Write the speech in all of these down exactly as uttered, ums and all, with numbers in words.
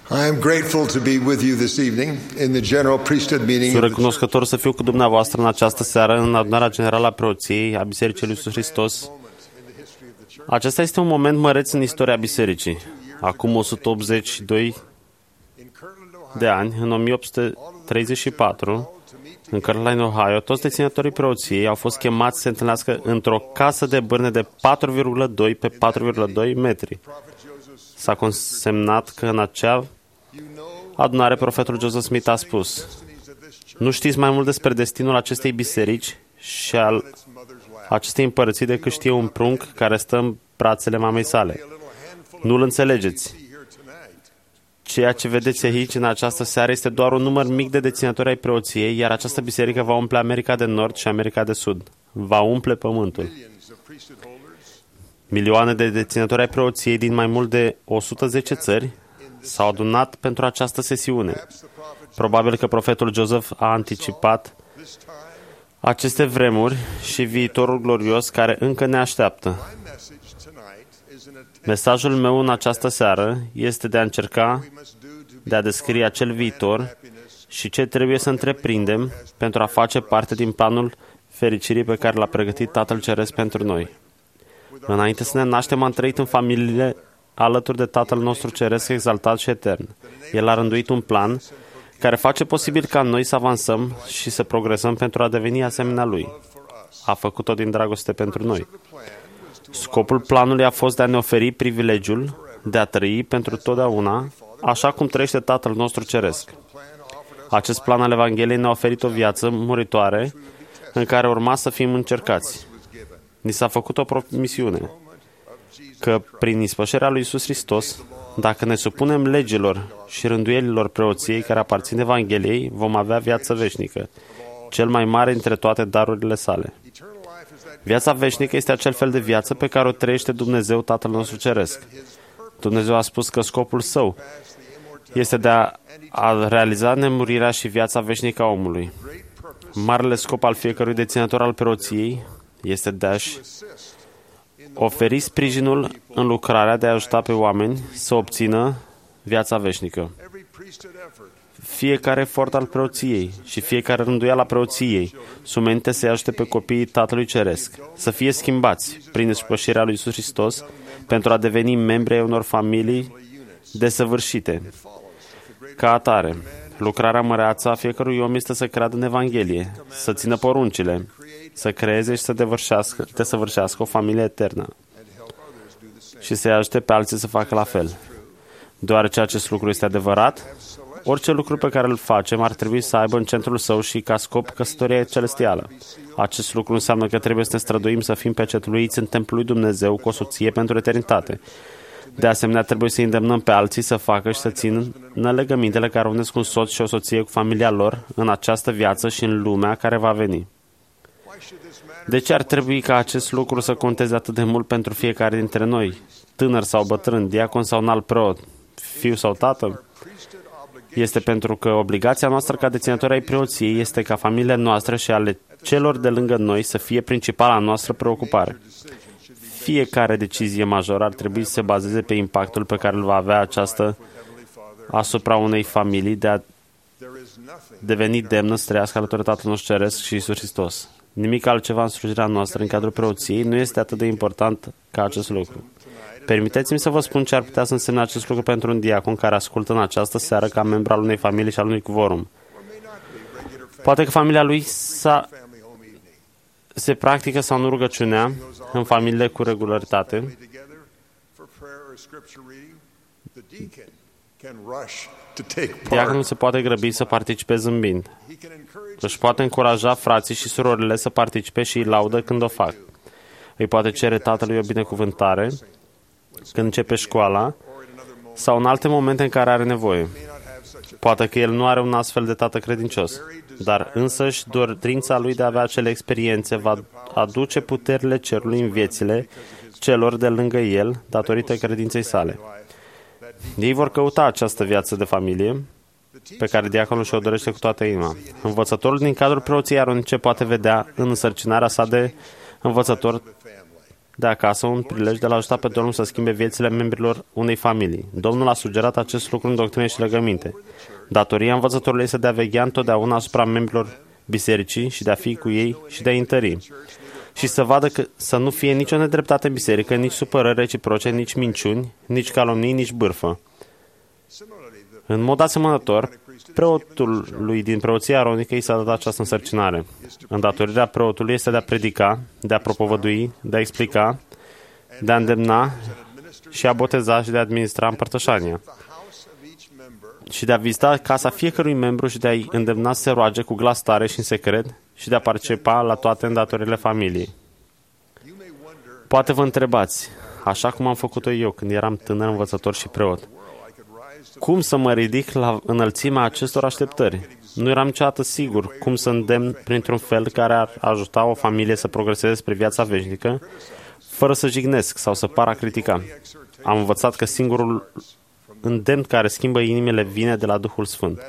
I am grateful to be with you this evening in the general priesthood meeting. Sunt recunoscător să fiu cu dumneavoastră în această seară în adunarea generală a preoției a Bisericii lui Iisus Hristos. Acesta este un moment măreț în istoria bisericii. Acum o sută optzeci și doi de ani, în o mie opt sute treizeci și patru, în Caroline, Ohio, toți deținătorii preoției au fost chemați să se întâlnească într-o casă de bârne de patru virgulă doi pe patru virgulă doi metri. S-a consemnat că în acea adunare profetul Joseph Smith a spus: nu știți mai mult despre destinul acestei biserici și al acestei împărății decât știe un prunc care stă în brațele mamei sale. Nu-l înțelegeți. Ceea ce vedeți aici în această seară este doar un număr mic de deținători ai preoției, iar această biserică va umple America de Nord și America de Sud. Va umple pământul. Milioane de deținători ai preoției din mai mult de o sută zece țări s-au adunat pentru această sesiune. Probabil că profetul Joseph a anticipat aceste vremuri și viitorul glorios care încă ne așteaptă. Mesajul meu în această seară este de a încerca de a descrie acel viitor și ce trebuie să întreprindem pentru a face parte din planul fericirii pe care l-a pregătit Tatăl Ceresc pentru noi. Înainte să ne naștem, am trăit în familiile alături de Tatăl nostru Ceresc exaltat și etern. El a rânduit un plan care face posibil ca noi să avansăm și să progresăm pentru a deveni asemenea Lui. A făcut-o din dragoste pentru noi. Scopul planului a fost de a ne oferi privilegiul de a trăi pentru totdeauna, așa cum trăiește Tatăl nostru Ceresc. Acest plan al Evangheliei ne-a oferit o viață muritoare în care urma să fim încercați. Ni s-a făcut o promisiune că prin ispășirea lui Iisus Hristos, dacă ne supunem legilor și rânduielilor preoției care aparțin Evangheliei, vom avea viață veșnică, cel mai mare dintre toate darurile sale. Viața veșnică este acel fel de viață pe care o trăiește Dumnezeu, Tatăl nostru Ceresc. Dumnezeu a spus că scopul Său este de a, a realiza nemurirea și viața veșnică a omului. Marele scop al fiecărui deținător al preoției este de a-și oferi sprijinul în lucrarea de a ajuta pe oameni să obțină viața veșnică. Fiecare efort al preoției și fiecare rânduială a preoției sunt menite să-i ajute pe copiii Tatălui Ceresc să fie schimbați prin ispășirea lui Iisus Hristos pentru a deveni membri ai unor familii desăvârșite. Ca atare, lucrarea măreață a fiecărui om este să creadă în Evanghelie, să țină poruncile, să creeze și să desăvârșească o familie eternă și să-i ajute pe alții să facă la fel. Deoarece acest lucru este adevărat, orice lucru pe care îl facem ar trebui să aibă în centrul său și ca scop căsătoria celestială. Acest lucru înseamnă că trebuie să ne străduim să fim pecetluiți în templul lui Dumnezeu cu o soție pentru eternitate. De asemenea, trebuie să îndemnăm pe alții să facă și să țină legămintele care unesc un soț și o soție cu familia lor în această viață și în lumea care va veni. De ce ar trebui ca acest lucru să conteze atât de mult pentru fiecare dintre noi, tânăr sau bătrân, diacon sau un alt preot, fiu sau tată? Este pentru că obligația noastră ca deținători ai preoției este ca familiile noastre și ale celor de lângă noi să fie principala noastră preocupare. Fiecare decizie majoră ar trebui să se bazeze pe impactul pe care îl va avea aceasta asupra unei familii de a deveni demnă să trăiască alături de Tatăl nostru Ceresc și Iisus Hristos. Nimic altceva în slujirea noastră în cadrul preoției nu este atât de important ca acest lucru. Permiteți-mi să vă spun ce ar putea să însemne acest lucru pentru un diacon care ascultă în această seară ca membru al unei familii și al unui quorum. Poate că familia lui s-a, se practică sau nu rugăciunea în familiile cu regularitate. Diaconul se poate grăbi să participe zâmbind. Își poate încuraja frații și surorile să participe și îi laudă când o fac. Îi poate cere tatălui o binecuvântare când începe școala sau în alte momente în care are nevoie. Poate că el nu are un astfel de tată credincios, dar însăși dorința lui de a avea acele experiențe va aduce puterile cerului în viețile celor de lângă el datorită credinței sale. Ei vor căuta această viață de familie pe care diaconul și-o dorește cu toată inima. Învățătorul din cadrul preoției aronice poate vedea în însărcinarea sa de învățător de acasă un prilej de a ajuta pe Domnul să schimbe viețile membrilor unei familii. Domnul a sugerat acest lucru în doctrine și legăminte. Datoria învățătorului este de a veghea întotdeauna asupra membrilor bisericii și de a fi cu ei și de a întări. Și să vadă că să nu fie nicio nedreptate în biserică, nici supărări reciproce, nici minciuni, nici calomnii, nici bârfă. În mod asemănător, preotul lui din preoția aronică i s-a dat această însărcinare. Îndatorirea preotului este de a predica, de a propovădui, de a explica, de a îndemna și a boteza și de a administra împărtășania și de a vizita casa fiecărui membru și de a-i îndemna să se roage cu glas tare și în secret și de a participa la toate îndatoririle familiei. Poate vă întrebați, așa cum am făcut-o eu când eram tânăr învățător și preot, cum să mă ridic la înălțimea acestor așteptări? Nu eram niciodată sigur cum să îndemn printr-un fel care ar ajuta o familie să progreseze spre viața veșnică, fără să jignesc sau să par a critica. Am învățat că singurul îndemn care schimbă inimile vine de la Duhul Sfânt.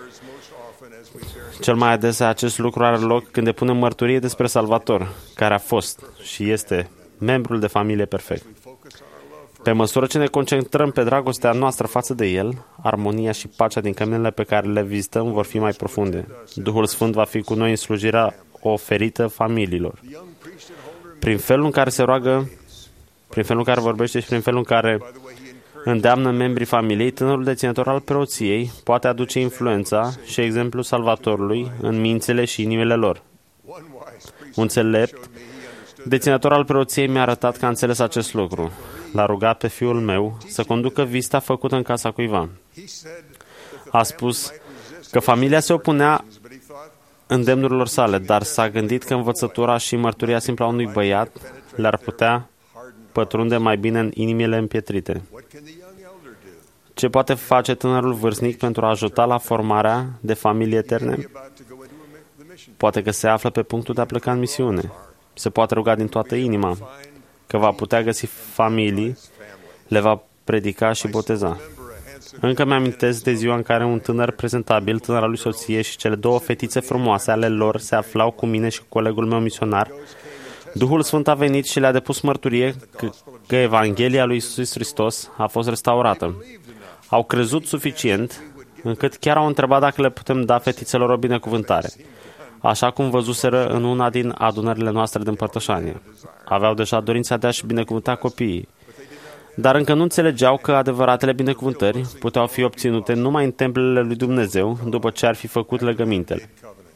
Cel mai adesea acest lucru are loc când depunem mărturie despre Salvator, care a fost și este membrul de familie perfect. Pe măsură ce ne concentrăm pe dragostea noastră față de El, armonia și pacea din căminele pe care le vizităm vor fi mai profunde. Duhul Sfânt va fi cu noi în slujirea oferită familiilor. Prin felul în care se roagă, prin felul în care vorbește și prin felul în care îndeamnă membrii familiei, tânărul deținător al preoției poate aduce influența și exemplul Salvatorului în mințile și inimile lor. Un înțelept deținător al preoției mi-a arătat că a înțeles acest lucru. L-a rugat pe fiul meu să conducă vizita făcută în casa cuiva. A spus că familia se opunea îndemnurilor sale, dar s-a gândit că învățătura și mărturia simplă a unui băiat le-ar putea pătrunde mai bine în inimile împietrite. Ce poate face tânărul vârstnic pentru a ajuta la formarea de familii eterne? Poate că se află pe punctul de a pleca în misiune. Se poate ruga din toată inima că va putea găsi familii, le va predica și boteza. Încă mi-amintesc de ziua în care un tânăr prezentabil, tânăra lui soție și cele două fetițe frumoase ale lor se aflau cu mine și cu colegul meu misionar. Duhul Sfânt a venit și le-a depus mărturie că, că Evanghelia lui Iisus Hristos a fost restaurată. Au crezut suficient încât chiar au întrebat dacă le putem da fetițelor o binecuvântare, așa cum văzuseră în una din adunările noastre de împărtășanie. Aveau deja dorința de a-și binecuvânta copiii, dar încă nu înțelegeau că adevăratele binecuvântări puteau fi obținute numai în templele lui Dumnezeu după ce ar fi făcut legămintele.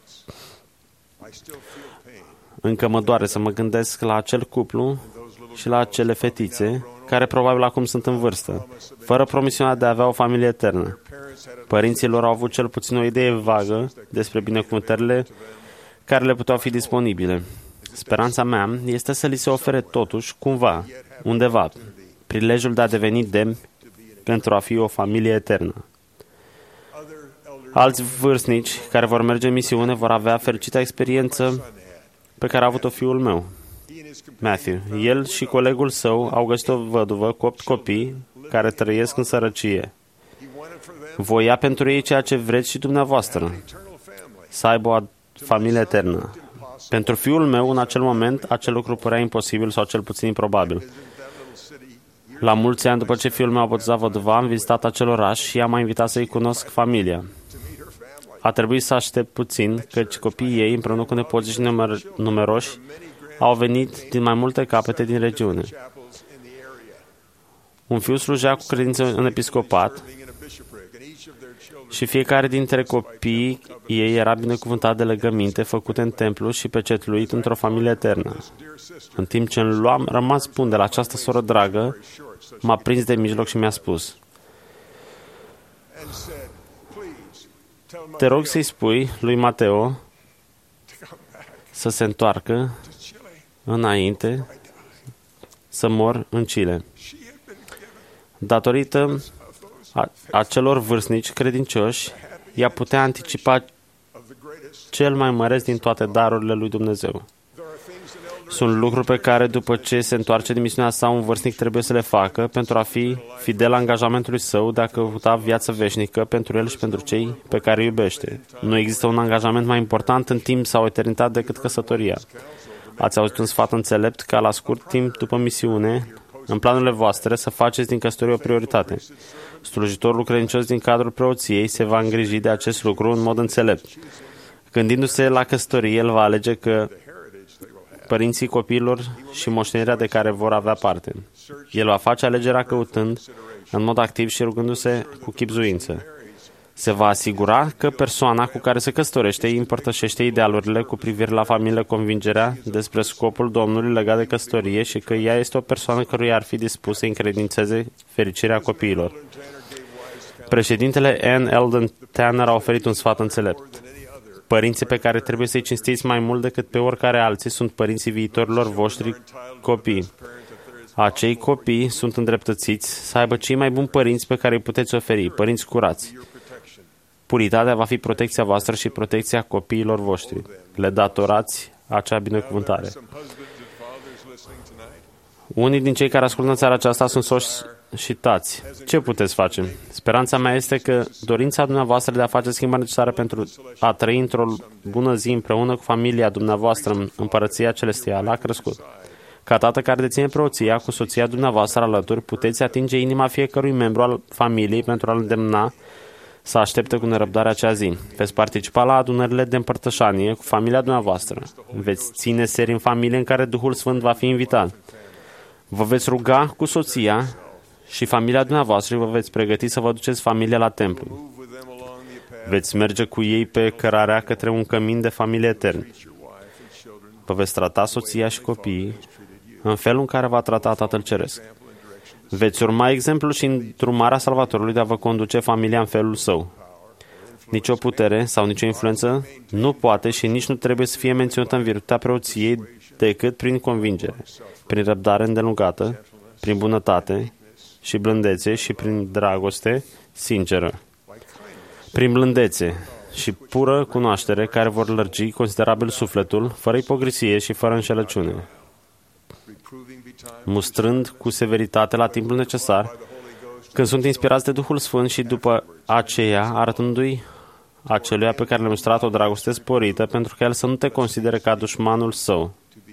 Încă mă doare să mă gândesc la acel cuplu și la acele fetițe care probabil acum sunt în vârstă, fără promisiunea de a avea o familie eternă. Părinții lor au avut cel puțin o idee vagă despre binecuvântările care le puteau fi disponibile. Speranța mea este să li se ofere totuși, cumva, undeva, prilejul de a deveni demni pentru a fi o familie eternă. Alți vârstnici care vor merge în misiune vor avea fericita experiență pe care a avut-o fiul meu, Matthew. El și colegul său au găsit o văduvă cu opt copii care trăiesc în sărăcie. Voia pentru ei ceea ce vreți și dumneavoastră, să aibă o familie eternă. Pentru fiul meu, în acel moment, acel lucru părea imposibil sau cel puțin improbabil. La mulți ani după ce fiul meu a botezat văduva, am vizitat acel oraș și i-am mai invitat să-i cunosc familia. A trebuit să aștept puțin, căci copiii ei, împreună cu nepoții și numer- numeroși, au venit din mai multe capete din regiune. Un fiu slujea cu credință în episcopat și fiecare dintre copiii ei era binecuvântat de legăminte făcute în templu și pecetluit într-o familie eternă. În timp ce îmi luam rămas bun de la această soră dragă, m-a prins de mijloc și mi-a spus: te rog să-i spui lui Mateo să se întoarcă înainte să mor în Chile. Datorită a, acelor vârstnici credincioși, ea putea anticipa cel mai măreț din toate darurile lui Dumnezeu. Sunt lucruri pe care, după ce se întoarce din misiunea sa, un vârstnic trebuie să le facă pentru a fi fidel angajamentului său de a căuta viață veșnică pentru el și pentru cei pe care îi iubește. Nu există un angajament mai important în timp sau eternitate decât căsătoria. Ați auzit un sfat înțelept ca la scurt timp după misiune, în planurile voastre, să faceți din căsătorie o prioritate. Slujitorul credincios din cadrul preoției se va îngriji de acest lucru în mod înțelept. Gândindu-se la căsătorie, el va alege că părinții copiilor și moștenirea de care vor avea parte. El va face alegerea căutând în mod activ și rugându-se cu chibzuință. Se va asigura că persoana cu care se căsătorește îi împărtășește idealurile cu privire la familie, convingerea despre scopul Domnului legat de căsătorie și că ea este o persoană căruia ar fi dispus să încredințeze fericirea copiilor. Președintele Ann Eldon Tanner a oferit un sfat înțelept. Părinții pe care trebuie să-i cinstiți mai mult decât pe oricare alții sunt părinții viitorilor voștri copii. Acei copii sunt îndreptățiți să aibă cei mai buni părinți pe care îi puteți oferi, părinți curați. Puritatea va fi protecția voastră și protecția copiilor voștri. Le datorați acea binecuvântare. Unii din cei care ascultă în țara aceasta sunt soși și tați. Ce puteți face? Speranța mea este că dorința dumneavoastră de a face schimbări necesare pentru a trăi într-o bună zi împreună cu familia dumneavoastră în împărăția celestială a crescut. Ca tată care deține preoția, cu soția dumneavoastră alături, puteți atinge inima fiecărui membru al familiei pentru a-l îndemna să aștepte cu nerăbdare acea zi. Veți participa la adunările de împărtășanie cu familia dumneavoastră. Veți ține seri în familie în care Duhul Sfânt va fi invitat. Vă veți ruga cu soția și familia dumneavoastră și vă veți pregăti să vă duceți familia la templu. Veți merge cu ei pe cărarea către un cămin de familie etern. Vă veți trata soția și copiii în felul în care va trata Tatăl Ceresc. Veți urma exemplul și îndrumarea Salvatorului de a vă conduce familia în felul său. Nici o putere sau nicio influență nu poate și nici nu trebuie să fie menționată în virtutea preoției decât prin convingere, prin răbdare îndelungată, prin bunătate și blândețe și prin dragoste sinceră. Prin blândețe și pură cunoaștere care vor lărgi considerabil sufletul, fără ipocrisie și fără înșelăciune, mustrând cu severitate la timpul necesar, când sunt inspirați de Duhul Sfânt și după aceea arătându-i aceluia pe care le-a mustrat o dragoste sporită, pentru că el să nu te considere ca dușmanul său.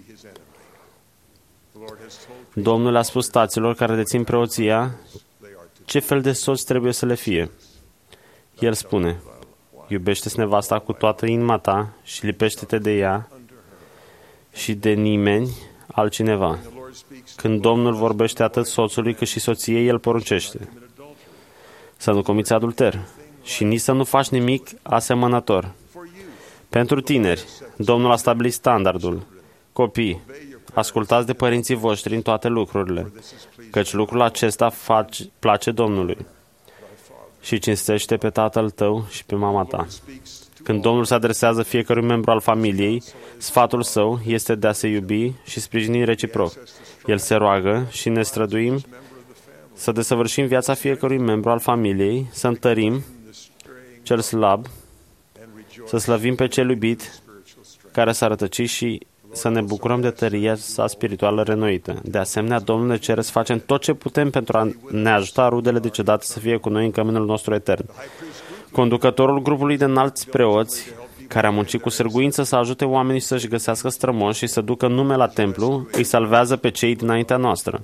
Domnul a spus taților care dețin preoția ce fel de soț trebuie să le fie. El spune: iubește-ți nevasta cu toată inima ta și lipește-te de ea și de nimeni altcineva. Când Domnul vorbește atât soțului cât și soției, el poruncește să nu comiți adulter și nici să nu faci nimic asemănător. Pentru tineri, Domnul a stabilit standardul. Copii, ascultați de părinții voștri în toate lucrurile, căci lucrul acesta face, place Domnului. Și cinstește pe tatăl tău și pe mama ta. Când Domnul se adresează fiecărui membru al familiei, sfatul său este de a se iubi și sprijini reciproc. El se roagă și ne străduim să desăvârșim viața fiecărui membru al familiei, să întărim cel slab, să slăvim pe cel iubit care s-a rătăcit și să ne bucurăm de tăria sa spirituală renoită. De asemenea, Domnul ne cere să facem tot ce putem pentru a ne ajuta rudele decedate să fie cu noi în căminul nostru etern. Conducătorul grupului de înalți preoți, care a muncit cu sârguință să ajute oamenii să-și găsească strămoși și să ducă nume la templu, îi salvează pe cei dinaintea noastră.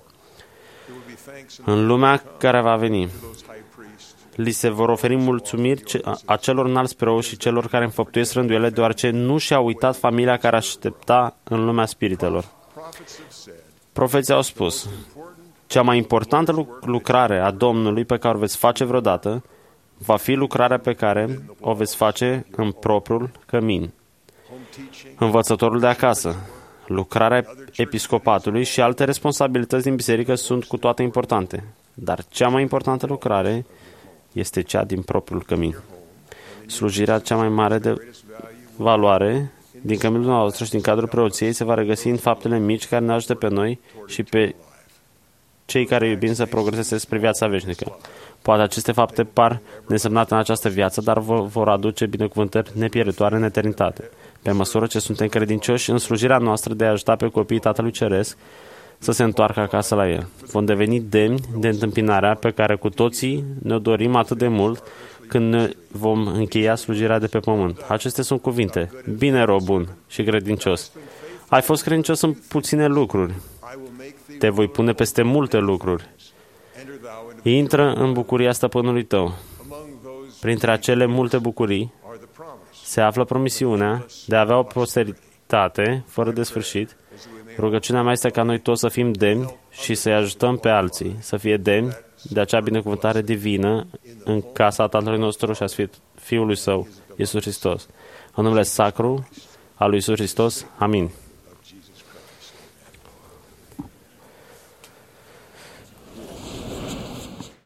În lumea care va veni, li se vor oferi mulțumiri acelor înalți preoți și celor care înfăptuiesc rânduiele, deoarece nu și-au uitat familia care aștepta în lumea spiritelor. Profeții au spus: cea mai importantă lucrare a Domnului pe care o veți face vreodată va fi lucrarea pe care o veți face în propriul cămin. Învățătorul de acasă, lucrarea episcopatului și alte responsabilități din biserică sunt cu toate importante, dar cea mai importantă lucrare este cea din propriul cămin. Slujirea cea mai mare de valoare din căminul nostru și din cadrul preoției se va regăsi în faptele mici care ne ajută pe noi și pe cei care iubim să progreseze spre viața veșnică. Poate aceste fapte par nesemnate în această viață, dar vă vor aduce binecuvântări nepieritoare în eternitate. Pe măsură ce suntem credincioși în slujirea noastră de a ajuta pe copiii Tatălui Ceresc să se întoarcă acasă la El, vom deveni demni de întâmpinarea pe care cu toții ne-o dorim atât de mult când ne vom încheia slujirea de pe pământ. Acestea sunt cuvinte: bine, rob bun și credincios. Ai fost credincios în puține lucruri. Te voi pune peste multe lucruri. Intră în bucuria stăpânului tău. Printre acele multe bucurii se află promisiunea de a avea o posteritate fără de sfârșit. Rugăciunea mea este ca noi toți să fim demni și să-i ajutăm pe alții, să fie demni de acea binecuvântare divină în casa Tatălui nostru și a Fiului Său, Iisus Hristos. În numele sacru al lui Iisus Hristos. Amin.